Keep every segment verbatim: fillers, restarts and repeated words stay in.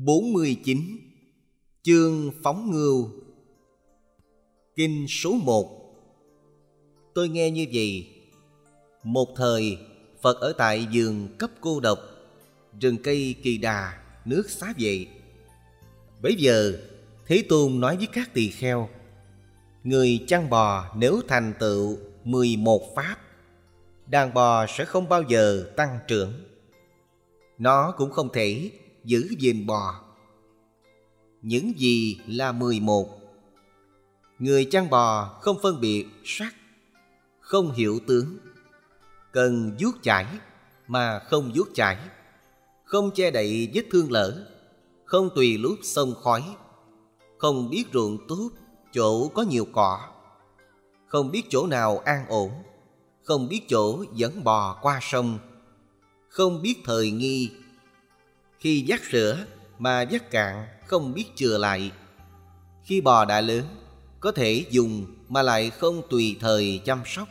bốn mươi chín. Chương Phóng Ngưu. Kinh số một. Tôi nghe như vậy: một thời Phật ở tại vườn cấp cô độc, rừng cây kỳ đà, nước xá vệ. Bấy giờ Thế Tôn nói với các tỳ kheo: người chăn bò nếu thành tựu mười một pháp, đàn bò sẽ không bao giờ tăng trưởng. Nó cũng không thể giữ gìn bò. Những gì là mười một? Người chăn bò không phân biệt sắc, không hiểu tướng, cần vuốt chải mà không vuốt chải, không che đậy vết thương lở, không tùy lúc xông khói, không biết ruộng tốt chỗ có nhiều cỏ, không biết chỗ nào an ổn, không biết chỗ dẫn bò qua sông, không biết thời nghi. Khi vắt sữa mà vắt cạn không biết chừa lại. Khi bò đã lớn có thể dùng mà lại không tùy thời chăm sóc.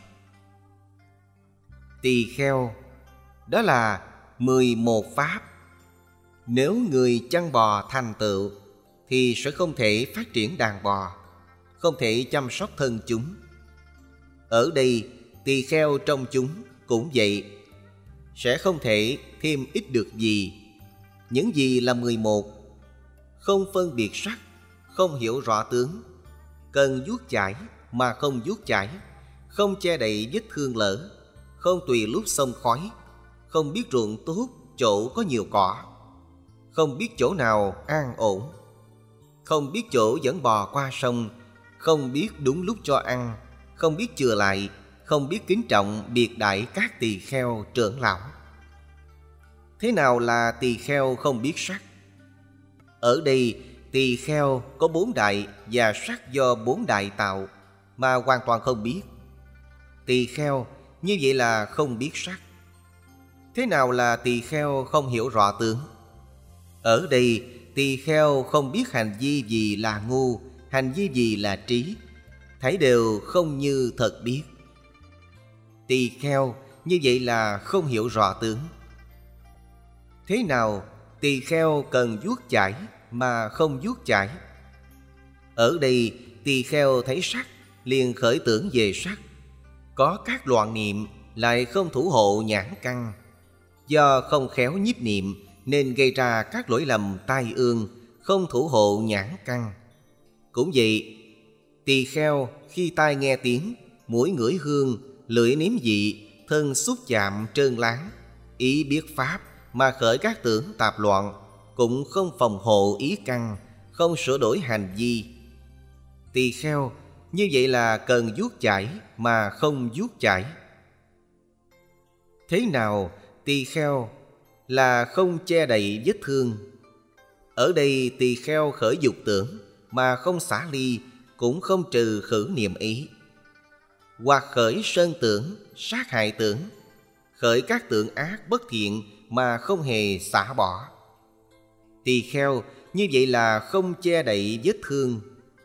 Tỳ kheo, đó là mười một pháp. Nếu người chăn bò thành tựu thì sẽ không thể phát triển đàn bò, không thể chăm sóc thân chúng. Ở đây tỳ kheo trong chúng cũng vậy, sẽ không thể thêm ít được gì. Những gì là mười một? Không phân biệt sắc, không hiểu rõ tướng, cần vuốt chải mà không vuốt chải, không che đậy vết thương lở, không tùy lúc xông khói, không biết ruộng tốt chỗ có nhiều cỏ, không biết chỗ nào an ổn, không biết chỗ dẫn bò qua sông, không biết đúng lúc cho ăn, không biết chừa lại, không biết kính trọng biệt đãi các tỳ kheo trưởng lão. Thế nào là tỳ kheo không biết sắc? Ở đây tỳ kheo có bốn đại và sắc do bốn đại tạo mà hoàn toàn không biết. Tỳ kheo như vậy là không biết sắc. Thế nào là tỳ kheo không hiểu rõ tướng? Ở đây tỳ kheo không biết hành vi gì là ngu, hành vi gì là trí, thấy đều không như thật biết. Tỳ kheo như vậy là không hiểu rõ tướng. Thế nào tỳ kheo cần vuốt chải mà không vuốt chải? Ở đây tỳ kheo thấy sắc liền khởi tưởng về sắc, có các loạn niệm lại không thủ hộ nhãn căn, do không khéo nhiếp niệm nên gây ra các lỗi lầm tai ương, không thủ hộ nhãn căn. Cũng vậy, tỳ kheo khi tai nghe tiếng, mũi ngửi hương, lưỡi nếm vị, thân xúc chạm trơn láng, ý biết pháp mà khởi các tưởng tạp loạn, cũng không phòng hộ ý căn, không sửa đổi hành vi. Tỳ kheo như vậy là cần vuốt chải mà không vuốt chải. Thế nào tỳ kheo là không che đậy vết thương? Ở đây tỳ kheo khởi dục tưởng mà không xả ly, cũng không trừ khử niệm ý, hoặc khởi sơn tưởng, sát hại tưởng, khởi các tưởng ác bất thiện mà không hề xả bỏ. Tỳ kheo như vậy là không che đậy vết thương.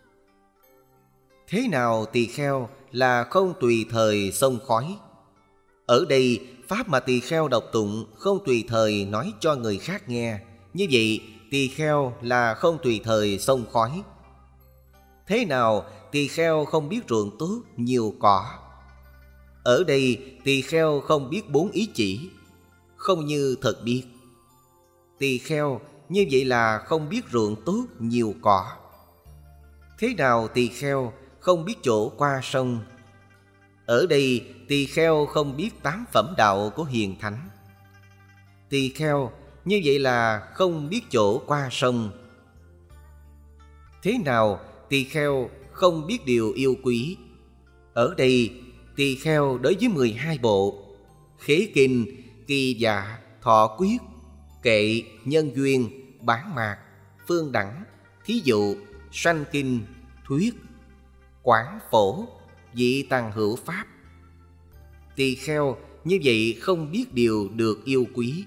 Thế nào tỳ kheo là không tùy thời xông khói? Ở đây pháp mà tỳ kheo đọc tụng không tùy thời nói cho người khác nghe, như vậy tỳ kheo là không tùy thời xông khói. Thế nào tỳ kheo không biết ruộng tốt nhiều cỏ? Ở đây tỳ kheo không biết bốn ý chỉ, không như thật biết. Tỳ kheo như vậy là không biết ruộng tốt nhiều cỏ. Thế nào tỳ kheo không biết chỗ qua sông? Ở đây tỳ kheo không biết tám phẩm đạo của hiền thánh. Tỳ kheo như vậy là không biết chỗ qua sông. Thế nào tỳ kheo không biết điều yêu quý? Ở đây tỳ kheo đối với mười hai bộ khế kinh, kỳ dạ, thọ quyết, kệ, nhân duyên, bán mạc, phương đẳng, thí dụ, sanh kinh, thuyết, quán phổ, vị tằng hữu pháp. Tỳ kheo như vậy không biết điều được yêu quý.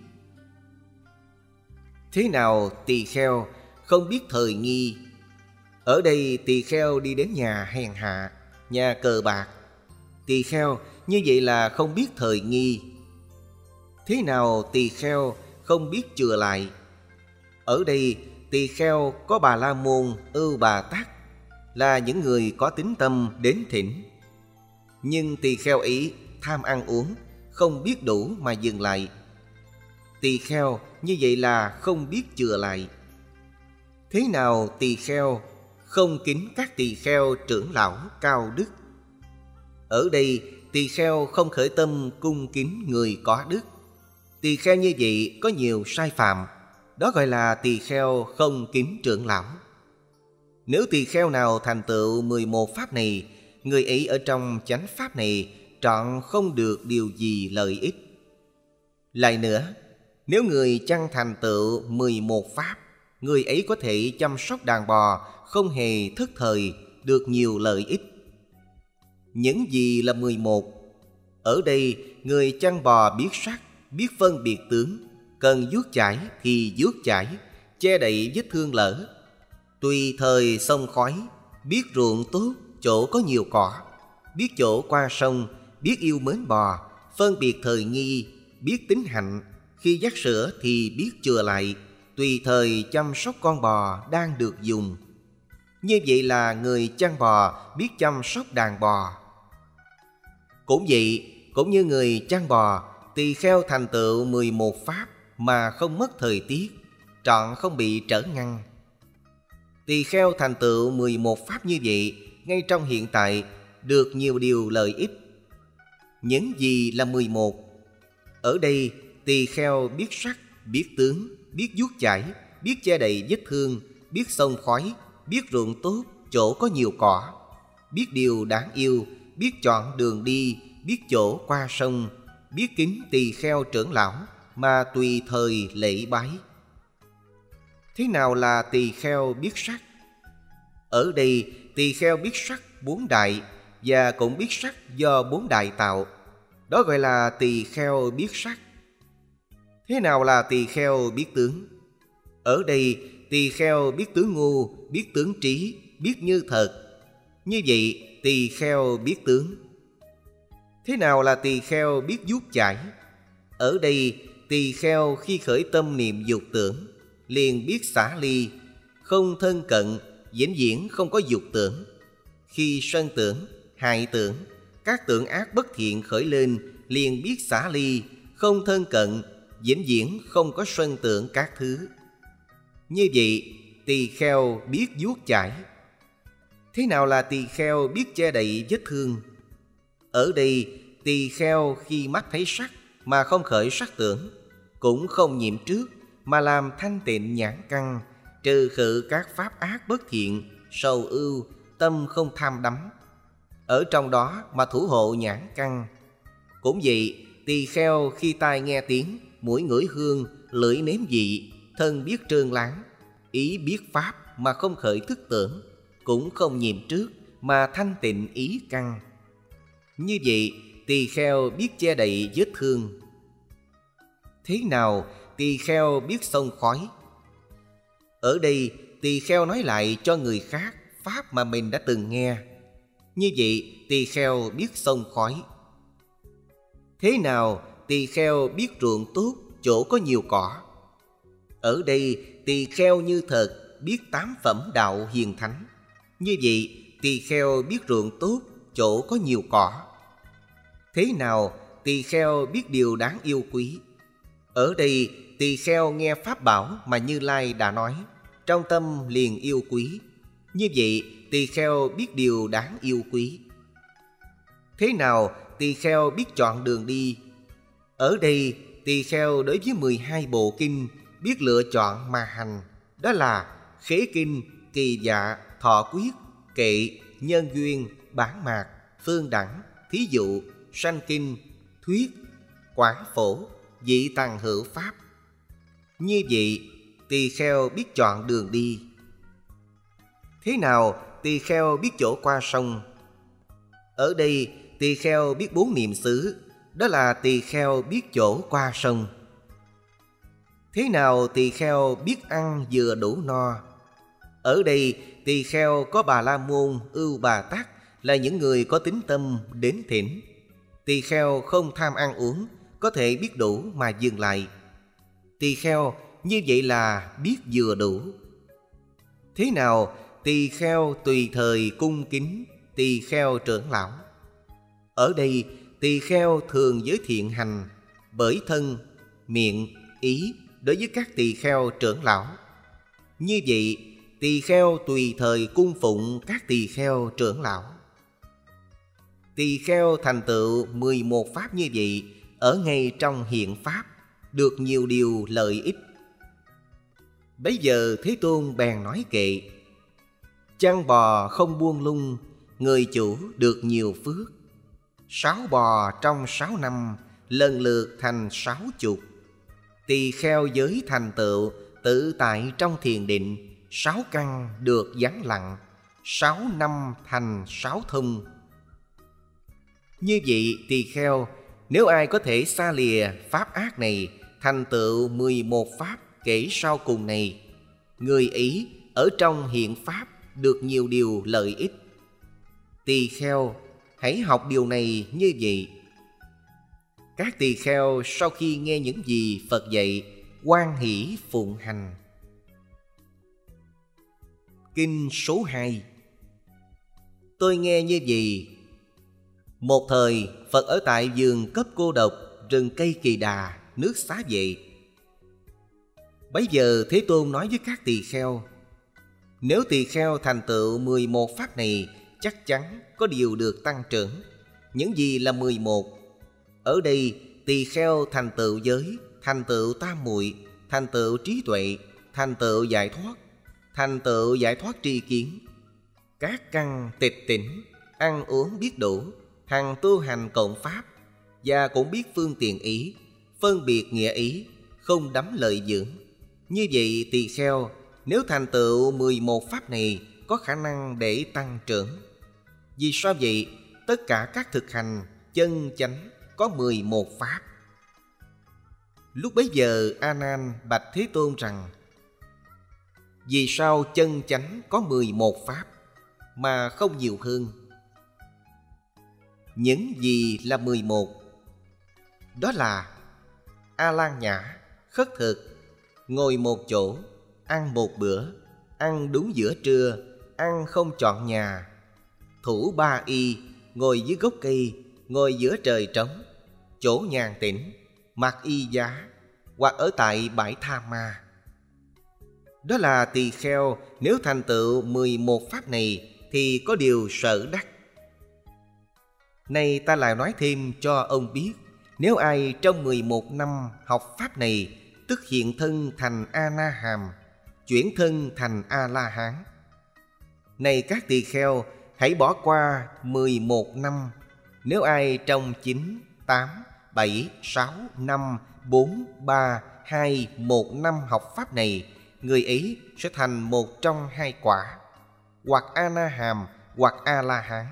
Thế nào tỳ kheo không biết thời nghi? Ở đây tỳ kheo đi đến nhà hèn hạ, nhà cờ bạc. Tỳ kheo như vậy là không biết thời nghi. Thế nào tỳ kheo không biết chừa lại? Ở đây tỳ kheo có Bà La Môn, Ưu Bà Tát là những người có tín tâm đến thỉnh. Nhưng tỳ kheo ấy tham ăn uống, không biết đủ mà dừng lại. Tỳ kheo như vậy là không biết chừa lại. Thế nào tỳ kheo không kính các tỳ kheo trưởng lão cao đức? Ở đây tỳ kheo không khởi tâm cung kính người có đức. Tỳ kheo như vậy có nhiều sai phạm, đó gọi là tỳ kheo không kính trưởng lão. Nếu tỳ kheo nào thành tựu mười một pháp này, người ấy ở trong chánh pháp này trọn không được điều gì lợi ích. Lại nữa, nếu người chăng thành tựu mười một pháp, người ấy có thể chăm sóc đàn bò không hề thất thời, được nhiều lợi ích. Những gì là mười một? Ở đây người chăn bò biết sắc, biết phân biệt tướng, cần vuốt chải thì vuốt chải, che đậy vết thương lở. Tùy thời sông khói, biết ruộng tốt, chỗ có nhiều cỏ, biết chỗ qua sông, biết yêu mến bò, phân biệt thời nghi, biết tính hạnh, khi dắt sữa thì biết chừa lại, tùy thời chăm sóc con bò đang được dùng. Như vậy là người chăn bò biết chăm sóc đàn bò. Cũng vậy, cũng như người chăn bò, tỳ kheo thành tựu mười một pháp mà không mất thời tiết, trọn không bị trở ngăn. Tỳ kheo thành tựu mười một pháp như vậy, ngay trong hiện tại được nhiều điều lợi ích. Những gì là mười một? Ở đây tỳ kheo biết sắc, biết tướng, biết vuốt chải, biết che đậy vết thương, biết xông khói, biết ruộng tốt, chỗ có nhiều cỏ, biết điều đáng yêu, biết chọn đường đi, biết chỗ qua sông, biết kính tỳ kheo trưởng lão mà tùy thời lễ bái. Thế nào là tỳ kheo biết sắc? Ở đây tỳ kheo biết sắc bốn đại và cũng biết sắc do bốn đại tạo, đó gọi là tỳ kheo biết sắc. Thế nào là tỳ kheo biết tướng? Ở đây tỳ kheo biết tướng ngu, biết tướng trí, biết như thật. Như vậy tỳ kheo biết tướng. Thế nào là tỳ kheo biết vuốt chải? Ở đây tỳ kheo khi khởi tâm niệm dục tưởng, liền biết xả ly, không thân cận, vĩnh viễn không có dục tưởng. Khi sân tưởng, hại tưởng, các tưởng ác bất thiện khởi lên, liền biết xả ly, không thân cận, vĩnh viễn không có sân tưởng các thứ. Như vậy tỳ kheo biết vuốt chải. Thế nào là tỳ kheo biết che đậy vết thương? Ở đây tỳ kheo khi mắt thấy sắc mà không khởi sắc tưởng, cũng không nhiễm trước mà làm thanh tịnh nhãn căn, trừ khử các pháp ác bất thiện, sầu ưu, tâm không tham đắm, ở trong đó mà thủ hộ nhãn căn. Cũng vậy, tỳ kheo khi tai nghe tiếng, mũi ngửi hương, lưỡi nếm vị, thân biết trơn láng, ý biết pháp mà không khởi thức tưởng, cũng không nhiễm trước mà thanh tịnh ý căn. Như vậy tỳ kheo biết che đậy vết thương. Thế nào tỳ kheo biết xông khói? Ở đây tỳ kheo nói lại cho người khác pháp mà mình đã từng nghe. Như vậy tỳ kheo biết xông khói. Thế nào tỳ kheo biết ruộng tốt, chỗ có nhiều cỏ? Ở đây tỳ kheo như thật biết tám phẩm đạo hiền thánh. Như vậy tỳ kheo biết ruộng tốt, chỗ có nhiều cỏ. Thế nào tỳ kheo biết điều đáng yêu quý? Ở đây tỳ kheo nghe pháp bảo mà Như Lai đã nói, trong tâm liền yêu quý. Như vậy tỳ kheo biết điều đáng yêu quý. Thế nào tỳ kheo biết chọn đường đi? Ở đây tỳ kheo đối với mười hai bộ kinh biết lựa chọn mà hành, đó là khế kinh, kỳ dạ, thọ quyết, kệ, nhân duyên, bản mạc, phương đẳng, thí dụ, sanh kinh, thuyết, quán phổ, dị tằng hữu pháp. Như vậy tỳ kheo biết chọn đường đi. Thế nào tỳ kheo biết chỗ qua sông? Ở đây tỳ kheo biết bốn niệm xứ, đó là tỳ kheo biết chỗ qua sông. Thế nào tỳ kheo biết ăn vừa đủ no? Ở đây tỳ kheo có Bà La Môn, Ưu Bà Tát là những người có tín tâm đến thỉnh. Tỳ kheo không tham ăn uống, có thể biết đủ mà dừng lại. Tỳ kheo như vậy là biết vừa đủ. Thế nào tỳ kheo tùy thời cung kính tỳ kheo trưởng lão? Ở đây tỳ kheo thường giới thiện hành bởi thân, miệng, ý đối với các tỳ kheo trưởng lão. Như vậy tỳ kheo tùy thời cung phụng các tỳ kheo trưởng lão. Tỳ kheo thành tựu mười một pháp như vậy ở ngay trong hiện pháp, được nhiều điều lợi ích. Bấy giờ Thế Tôn bèn nói kệ: chăn bò không buông lung, người chủ được nhiều phước. Sáu bò trong sáu năm, lần lượt thành sáu chục. Tỳ kheo giới thành tựu tự tại trong thiền định, sáu căn được vắng lặng, sáu năm thành sáu thông. Như vậy tỳ kheo, nếu ai có thể xa lìa pháp ác này, thành tựu mười một pháp kể sau cùng này, người ấy ở trong hiện pháp được nhiều điều lợi ích. Tỳ kheo, hãy học điều này như vậy. Các tỳ kheo sau khi nghe những gì Phật dạy, hoan hỷ phụng hành. Kinh số hai. Tôi nghe như vậy: một thời Phật ở tại vườn Cấp Cô Độc, rừng cây Kỳ Đà, nước Xá Vệ. Bấy giờ Thế Tôn nói với các tỳ kheo: nếu tỳ kheo thành tựu mười một pháp này, chắc chắn có điều được tăng trưởng. Những gì là mười một? Ở đây tỳ kheo thành tựu giới, thành tựu tam muội, thành tựu trí tuệ, thành tựu giải thoát, thành tựu giải thoát tri kiến, các căn tịch tỉnh, ăn uống biết đủ, hằng tu hành cộng pháp, và cũng biết phương tiện ý, phân biệt nghĩa ý, không đắm lợi dưỡng. Như vậy tỳ kheo nếu thành tựu mười một pháp này, có khả năng để tăng trưởng. Vì sao vậy? Tất cả các thực hành chân chánh có mười một pháp. Lúc bấy giờ A Nan bạch Thế Tôn rằng: vì sao chân chánh có mười một pháp mà không nhiều hơn? Những gì là mười một? Đó là A Lan Nhã, khất thực, ngồi một chỗ, ăn một bữa, ăn đúng giữa trưa, ăn không chọn nhà, thủ ba y, ngồi dưới gốc cây, ngồi giữa trời trống, chỗ nhàn tĩnh, mặc y giá, hoặc ở tại bãi Tha Ma. Đó là tỳ kheo nếu thành tựu mười một pháp này thì có điều sở đắc. Nay ta lại nói thêm cho ông biết, nếu ai trong mười một năm học pháp này, tức hiện thân thành A-na-hàm, chuyển thân thành A-la-hán. Này các tỳ kheo, hãy bỏ qua mười một năm. Nếu ai trong chín, tám, bảy, sáu, năm, bốn, ba, hai, một năm học pháp này, người ấy sẽ thành một trong hai quả, hoặc A-na-hàm hoặc A-la-hán.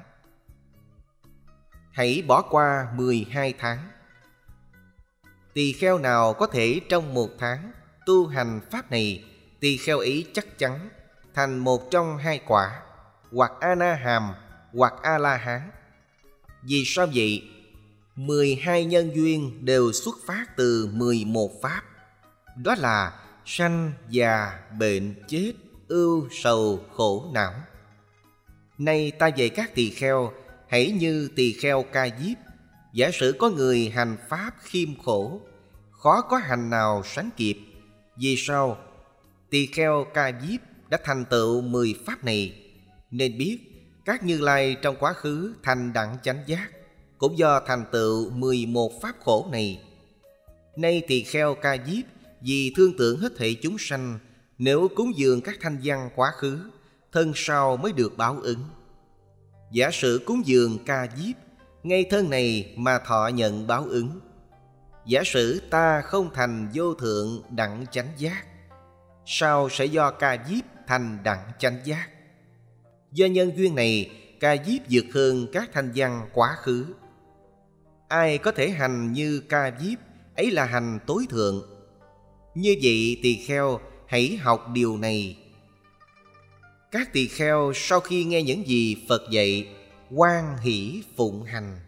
Hãy bỏ qua mười hai tháng. Tỳ kheo nào có thể trong một tháng tu hành pháp này, tỳ kheo ấy chắc chắn thành một trong hai quả, hoặc A-na-hàm hoặc A-la-hán. Vì sao vậy? mười hai nhân duyên đều xuất phát từ mười một pháp. Đó là sanh, già, bệnh, chết, ưu, sầu, khổ, não. Nay ta dạy các tỳ kheo, hãy như tỳ kheo Ca Diếp. Giả sử có người hành pháp khiêm khổ, khó có hành nào sánh kịp. Vì sao? Tỳ kheo Ca Diếp đã thành tựu mười pháp này, nên biết các Như Lai trong quá khứ thành đẳng chánh giác cũng do thành tựu mười một pháp khổ này. Nay tỳ kheo Ca Diếp vì thương tưởng hết thảy chúng sanh, nếu cúng dường các thanh văn quá khứ, thân sau mới được báo ứng. Giả sử cúng dường Ca Diếp, ngay thân này mà thọ nhận báo ứng. Giả sử ta không thành vô thượng đẳng chánh giác, sao sẽ do Ca Diếp thành đẳng chánh giác? Do nhân duyên này, Ca Diếp vượt hơn các thanh văn quá khứ. Ai có thể hành như Ca Diếp, ấy là hành tối thượng. Như vậy tỳ kheo hãy học điều này. Các tỳ kheo sau khi nghe những gì Phật dạy, hoan hỷ phụng hành.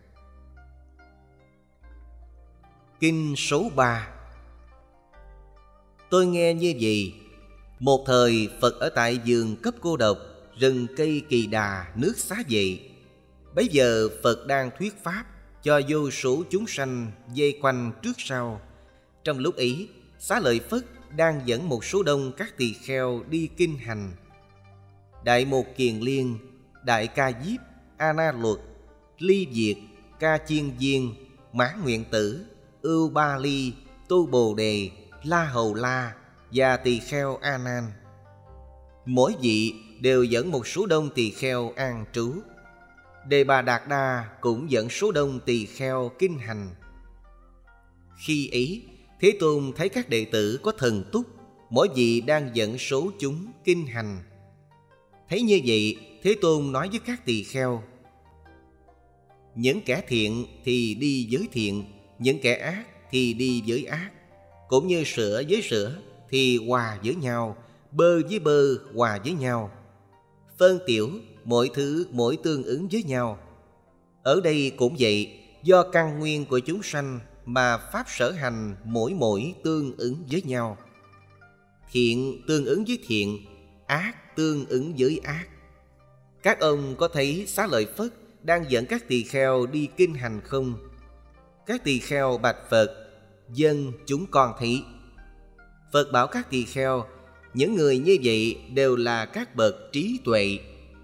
Kinh số ba. Tôi nghe như vậy: Một thời Phật ở tại vườn cấp cô độc, rừng cây kỳ đà, nước xá vệ. Bấy giờ Phật đang thuyết pháp cho vô số chúng sanh vây quanh trước sau. Trong lúc ấy, Xá Lợi Phất đang dẫn một số đông các tỳ kheo đi kinh hành. Đại Mục Kiền Liên, Đại Ca Diếp, A Na Luật, Ly Việt, Ca Chiên Viên, Mãn Nguyện Tử, Ưu Ba Ly, Tô Bồ Đề, La Hầu La và tỳ kheo A Nan. Mỗi vị đều dẫn một số đông tỳ kheo an trú. Đề Bà Đạt Đa cũng dẫn số đông tỳ kheo kinh hành. Khi ấy, Thế Tôn thấy các đệ tử có thần túc, mỗi vị đang dẫn số chúng kinh hành. Thấy như vậy, Thế Tôn nói với các tỳ kheo: những kẻ thiện thì đi với thiện, những kẻ ác thì đi với ác. Cũng như sữa với sữa thì hòa với nhau, bơ với bơ hòa với nhau. Phân tiểu, mỗi thứ mỗi tương ứng với nhau. Ở đây cũng vậy, do căn nguyên của chúng sanh mà pháp sở hành mỗi mỗi tương ứng với nhau. Thiện tương ứng với thiện, ác tương ứng với ác. Các ông có thấy Xá Lợi Phất đang dẫn các tỳ kheo đi kinh hành không? Các tỳ kheo bạch Phật: dân chúng con thấy. Phật bảo các tỳ kheo: những người như vậy đều là các bậc trí tuệ.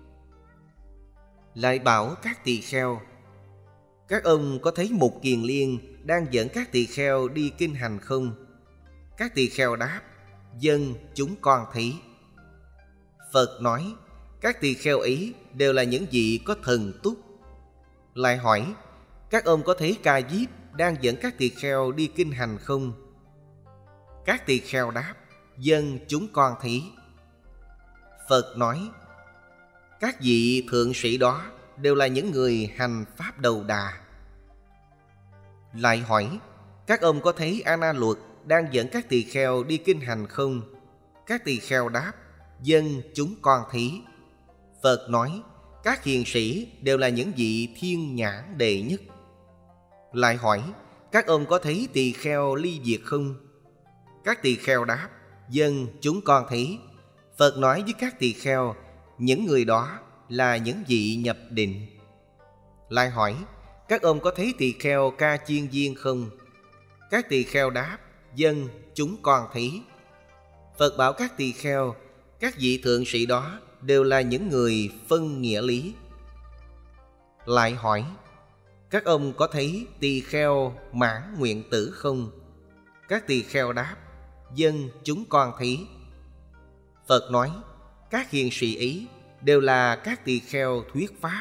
Lại bảo các tỳ kheo: các ông có thấy Mục Kiền Liên đang dẫn các tỳ kheo đi kinh hành không? Các tỳ kheo đáp: dân chúng con thấy. Phật nói: các tỳ kheo ấy đều là những vị có thần túc. Lại hỏi: các ông có thấy Ca Diếp đang dẫn các tỳ kheo đi kinh hành không? Các tỳ kheo đáp: dân chúng con thấy. Phật nói: các vị thượng sĩ đó đều là những người hành pháp đầu đà. Lại hỏi: các ông có thấy A Na Luật đang dẫn các tỳ kheo đi kinh hành không? Các tỳ kheo đáp: dân chúng con thấy. Phật nói: các hiền sĩ đều là những vị thiên nhãn đệ nhất. Lại hỏi: các ông có thấy tỳ kheo Ly Việt không? Các tỳ kheo đáp: dân chúng con thấy. Phật nói với các tỳ kheo: những người đó là những vị nhập định. Lại hỏi: các ông có thấy tỳ kheo Ca Chiên Viên không? Các tỳ kheo đáp: dân chúng con thấy. Phật bảo các tỳ kheo: các vị thượng sĩ đó đều là những người phân nghĩa lý. Lại hỏi: các ông có thấy tỳ kheo Mãn Nguyện Tử không? Các tỳ kheo đáp: dân chúng con thấy. Phật nói: các hiền sĩ ấy đều là các tỳ kheo thuyết pháp.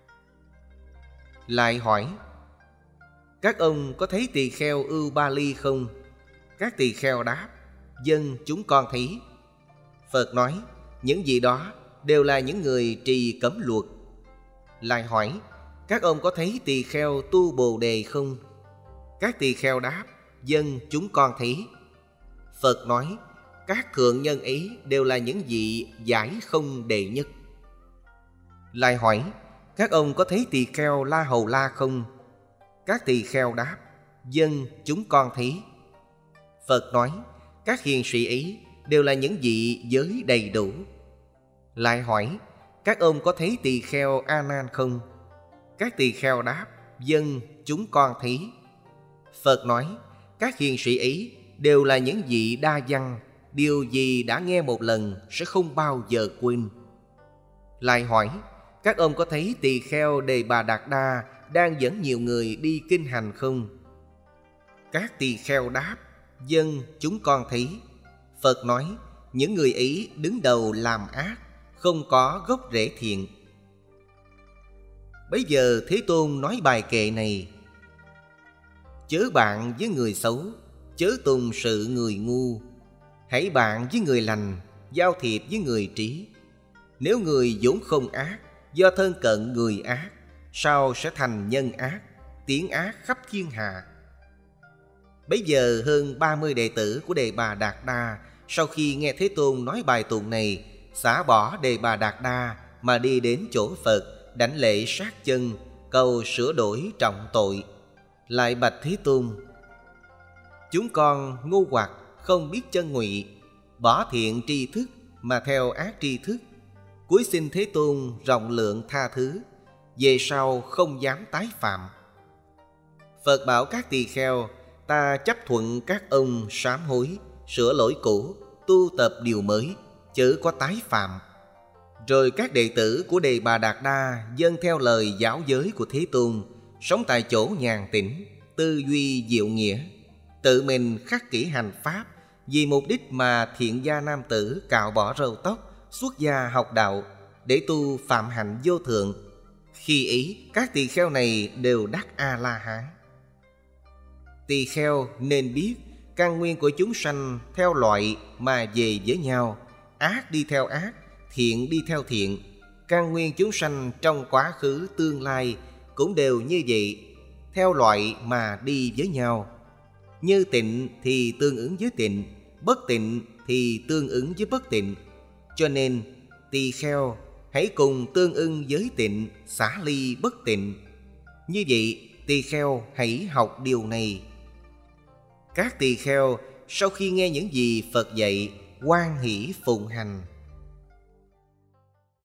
Lại hỏi: các ông có thấy tỳ kheo Ưu Ba Ly không? Các tỳ kheo đáp: dân chúng con thấy. Phật nói: những vị đó đều là những người trì cấm luật. Lại hỏi: các ông có thấy tỳ kheo Tu Bồ Đề không? Các tỳ kheo đáp: dân chúng con thấy. Phật nói: các thượng nhân ấy đều là những vị giải không đệ nhất. Lại hỏi: các ông có thấy tỳ kheo La Hầu La không? Các tỳ kheo đáp: dân chúng con thấy. Phật nói: các hiền sĩ ấy đều là những vị giới đầy đủ. Lại hỏi: các ông có thấy tỳ kheo A Nan không? Các tỳ kheo đáp: dân chúng con thấy. Phật nói: các hiền sĩ ấy đều là những vị đa văn, điều gì đã nghe một lần sẽ không bao giờ quên. Lại hỏi: các ông có thấy tỳ kheo Đề Bà Đạt Đa đang dẫn nhiều người đi kinh hành không? Các tỳ kheo đáp: dân chúng con thấy. Phật nói: những người ấy đứng đầu làm ác, không có gốc rễ thiện. Bấy giờ Thế Tôn nói bài kệ này: chớ bạn với người xấu, chớ tùng sự người ngu. Hãy bạn với người lành, giao thiệp với người trí. Nếu người vốn không ác, do thân cận người ác, sao sẽ thành nhân ác, tiếng ác khắp thiên hạ. Bấy giờ hơn ba mươi đệ tử của Đề Bà Đạt Đa, sau khi nghe Thế Tôn nói bài tụng này, xả bỏ Đề Bà Đạt Đa mà đi đến chỗ Phật, đảnh lễ sát chân, cầu sửa đổi trọng tội. Lại bạch Thế Tôn: chúng con ngu hoặc không biết chân ngụy, bỏ thiện tri thức mà theo ác tri thức, cúi xin Thế Tôn rộng lượng tha thứ, về sau không dám tái phạm. Phật bảo các tỳ kheo: ta chấp thuận các ông sám hối, sửa lỗi cũ, tu tập điều mới, chớ có tái phạm. Rồi các đệ tử của Đề Bà Đạt Đa dâng theo lời giáo giới của Thế Tôn, sống tại chỗ nhàn tĩnh, tư duy diệu nghĩa, tự mình khắc kỷ hành pháp, vì mục đích mà thiện gia nam tử cạo bỏ râu tóc, xuất gia học đạo, để tu phạm hạnh vô thượng. Khi ấy các tỳ kheo này đều đắc A-la-hán. Tỳ kheo nên biết căn nguyên của chúng sanh theo loại mà về với nhau, ác đi theo ác, thiện đi theo thiện. Căn nguyên chúng sanh trong quá khứ tương lai cũng đều như vậy, theo loại mà đi với nhau. Như tịnh thì tương ứng với tịnh, bất tịnh thì tương ứng với bất tịnh. Cho nên tỳ kheo hãy cùng tương ưng với tịnh, xả ly bất tịnh. Như vậy tỳ kheo hãy học điều này. Các tỳ kheo sau khi nghe những gì Phật dạy, hoan hỷ phụng hành.